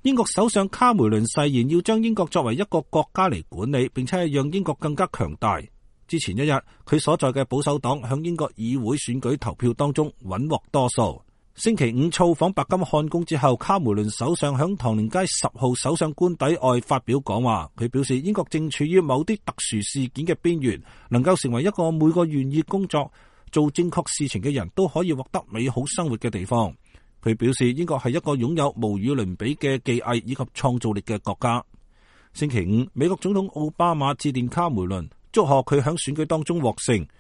英國首相卡梅倫誓言要將英國作為一個國家嚟管理，並且係讓英國更加強大。之前一日，佢所在嘅保守黨響英國議會選舉投票當中穩獲多數。星期五造訪白金漢宮之後，卡梅倫首相響唐寧街10號首相官邸外發表講話，佢表示英國正處於某啲特殊事件嘅邊緣，能夠成為一個每個願意工作做正確事情嘅人都可以獲得美好生活嘅地方。佢表示英國係一個擁有無與倫比嘅技藝以及創造力嘅國家。星期五，美國總統奧巴馬致電卡梅倫，祝賀佢響選舉當中獲勝。